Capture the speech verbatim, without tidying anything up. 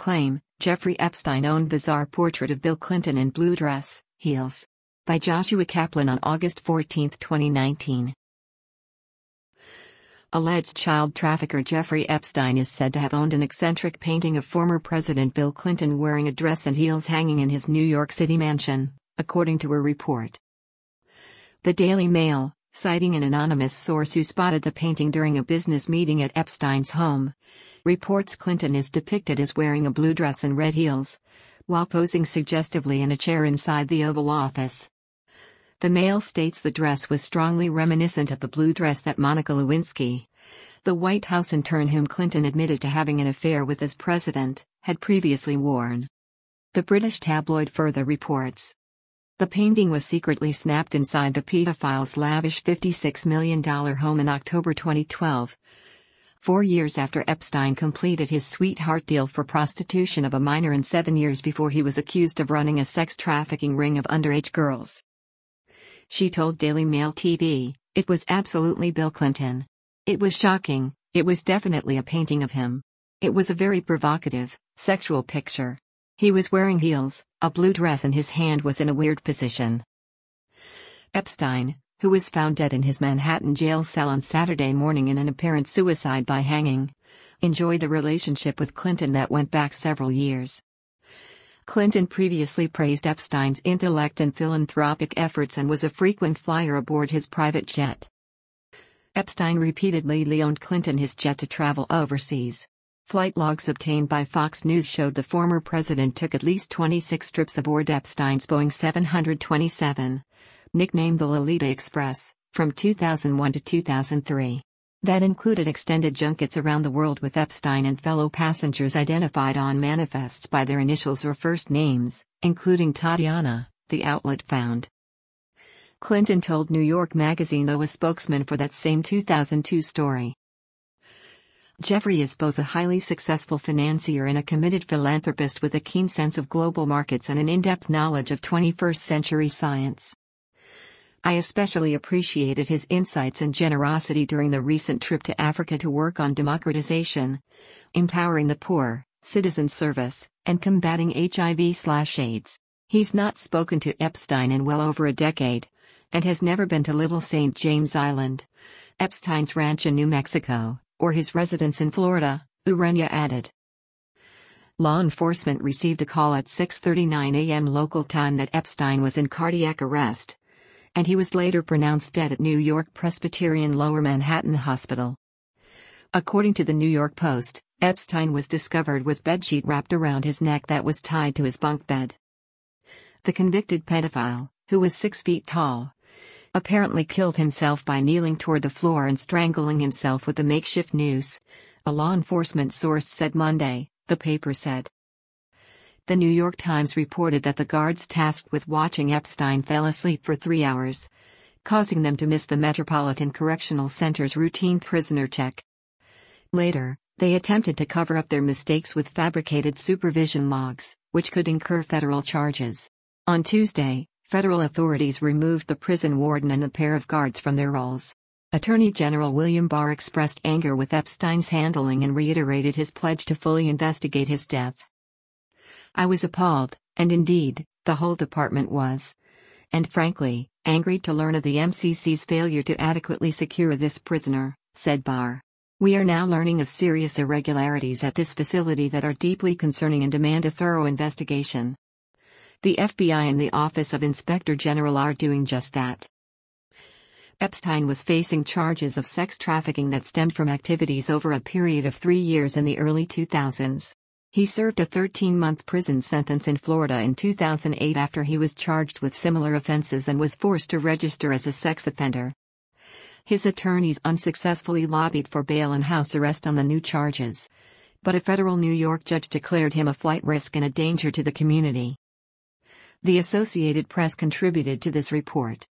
claim, Jeffrey Epstein owned bizarre portrait of Bill Clinton in blue dress, heels. By Joshua Kaplan on August fourteenth, twenty nineteen. Alleged child trafficker Jeffrey Epstein is said to have owned an eccentric painting of former President Bill Clinton wearing a dress and heels hanging in his New York City mansion, according to a report. The Daily Mail, citing an anonymous source who spotted the painting during a business meeting at Epstein's home, reports Clinton is depicted as wearing a blue dress and red heels, while posing suggestively in a chair inside the Oval Office. The Mail states the dress was strongly reminiscent of the blue dress that Monica Lewinsky, the White House intern whom Clinton admitted to having an affair with as president, had previously worn. The British tabloid further reports. The painting was secretly snapped inside the pedophile's lavish fifty-six million dollars home in October twenty twelve. Four years after Epstein completed his sweetheart deal for prostitution of a minor and seven years before he was accused of running a sex trafficking ring of underage girls. She told Daily Mail T V, "It was absolutely Bill Clinton. It was shocking, it was definitely a painting of him. It was a very provocative, sexual picture. He was wearing heels, a blue dress, and his hand was in a weird position." Epstein, who was found dead in his Manhattan jail cell on Saturday morning in an apparent suicide by hanging, enjoyed a relationship with Clinton that went back several years. Clinton previously praised Epstein's intellect and philanthropic efforts and was a frequent flyer aboard his private jet. Epstein repeatedly loaned Clinton his jet to travel overseas. Flight logs obtained by Fox News showed the former president took at least twenty-six trips aboard Epstein's Boeing seven twenty-seven, nicknamed the Lolita Express, from two thousand one to two thousand three. That included extended junkets around the world with Epstein and fellow passengers identified on manifests by their initials or first names, including Tatiana, the outlet found. Clinton told New York Magazine, though a spokesman for that same two thousand two story. Jeffrey is both a highly successful financier and a committed philanthropist with a keen sense of global markets and an in-depth knowledge of twenty-first century science. I especially appreciated his insights and generosity during the recent trip to Africa to work on democratization, empowering the poor, citizen service, and combating H I V/AIDS. He's not spoken to Epstein in well over a decade, and has never been to Little Saint James Island, Epstein's ranch in New Mexico, or his residence in Florida, Urania added. Law enforcement received a call at six thirty-nine a m local time that Epstein was in cardiac arrest, and he was later pronounced dead at New York Presbyterian Lower Manhattan Hospital. According to the New York Post, Epstein was discovered with bedsheet wrapped around his neck that was tied to his bunk bed. The convicted pedophile, who was six feet tall, apparently killed himself by kneeling toward the floor and strangling himself with a makeshift noose, a law enforcement source said Monday, the paper said. The New York Times reported that the guards tasked with watching Epstein fell asleep for three hours, causing them to miss the Metropolitan Correctional Center's routine prisoner check. Later, they attempted to cover up their mistakes with fabricated supervision logs, which could incur federal charges. On Tuesday, federal authorities removed the prison warden and a pair of guards from their roles. Attorney General William Barr expressed anger with Epstein's handling and reiterated his pledge to fully investigate his death. "I was appalled, and indeed, the whole department was. And frankly, angry to learn of the M C C's failure to adequately secure this prisoner," said Barr. "We are now learning of serious irregularities at this facility that are deeply concerning and demand a thorough investigation. The F B I and the Office of Inspector General are doing just that." Epstein was facing charges of sex trafficking that stemmed from activities over a period of three years in the early two thousands. He served a thirteen-month prison sentence in Florida in two thousand eight after he was charged with similar offenses and was forced to register as a sex offender. His attorneys unsuccessfully lobbied for bail and house arrest on the new charges, but a federal New York judge declared him a flight risk and a danger to the community. The Associated Press contributed to this report.